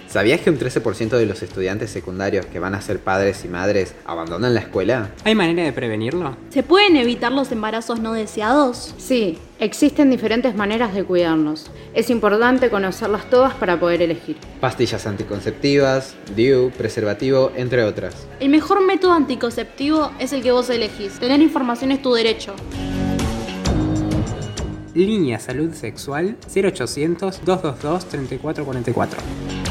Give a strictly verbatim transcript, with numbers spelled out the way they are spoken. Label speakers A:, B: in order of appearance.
A: ¿Sabías que un trece por ciento de los estudiantes secundarios que van a ser padres y madres abandonan la escuela?
B: ¿Hay manera de prevenirlo?
C: ¿Se pueden evitar los embarazos no deseados?
D: Sí, existen diferentes maneras de cuidarnos. Es importante conocerlas todas para poder elegir.
A: Pastillas anticonceptivas, D I U, preservativo, entre otras.
C: El mejor método anticonceptivo es el que vos elegís. Tener información es tu derecho.
B: Línea Salud Sexual cero ochocientos, doscientos veintidós, treinta y cuatro cuarenta y cuatro.